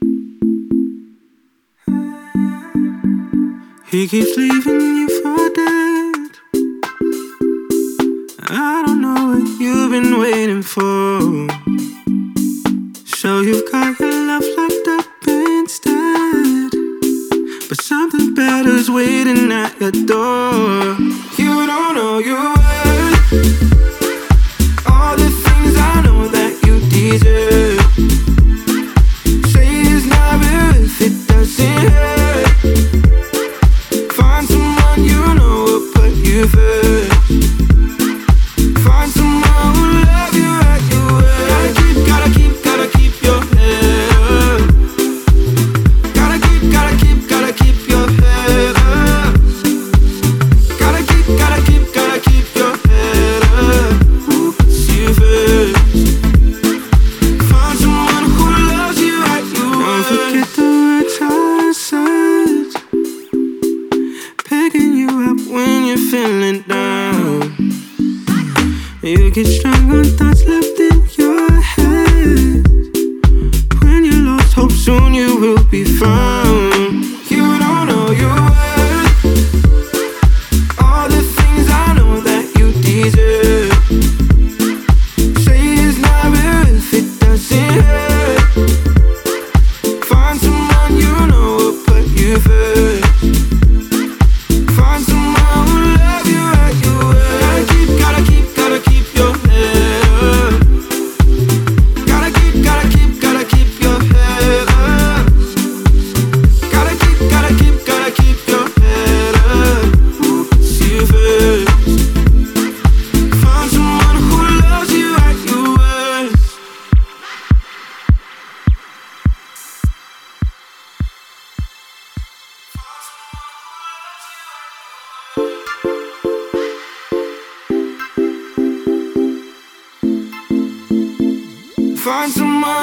He keeps leaving you for dead. I don't know what you've been waiting for. So you've got your love locked up instead, but something better's waiting at your door. You don't know your worth, all the things I know that you deserve. Say it's not real if it doesn't hurt. Find someone you know will put you first. Find someone who love you at your worst. Gotta keep your head up. Gotta keep your head up. Gotta keep your head up. Who puts you first? Find someone who loves you at your worst. Don't forget the words I said, picking you up when you're feeling down. You get strong on thoughts left in your head. When you lost hope, soon you will be found. You don't know your worth, all the things I know that you deserve. Say it's not real if it doesn't hurt. Find someone you know will put you first. Find someone who love you at your worst. Gotta keep your head up. Gotta keep your head up. Gotta keep your head up. Who puts you first? Find someone who loves you at your worst. Find someone